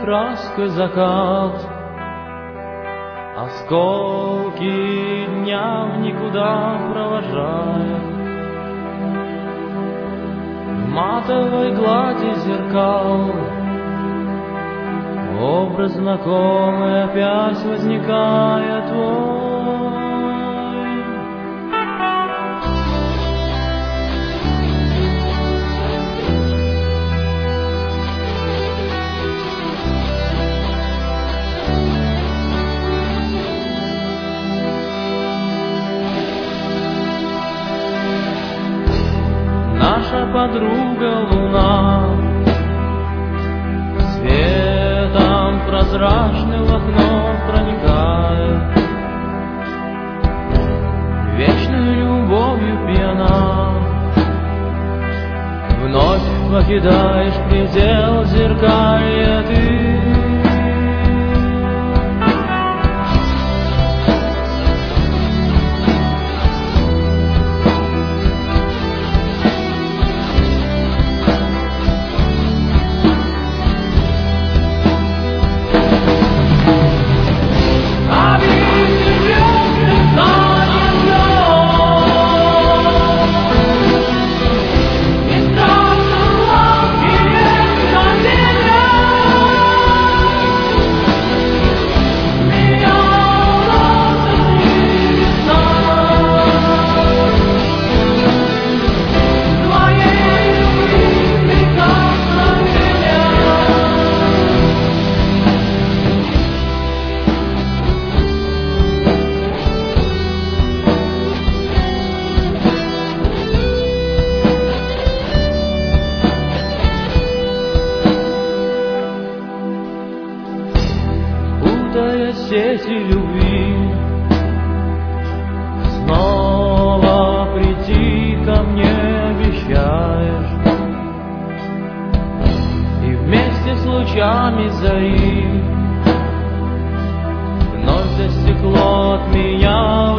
краской закат, осколки дня в никуда провожая. В матовой глади зеркал образ знакомый опять возникает твой. Наша подруга луна светом прозрачным в окно проникает, вечной любовью пьяна. Вновь покидаешь предел зеркалья ты. Сети любви, снова прийти ко мне обещаешь, и вместе с лучами зари вновь за стекло от меня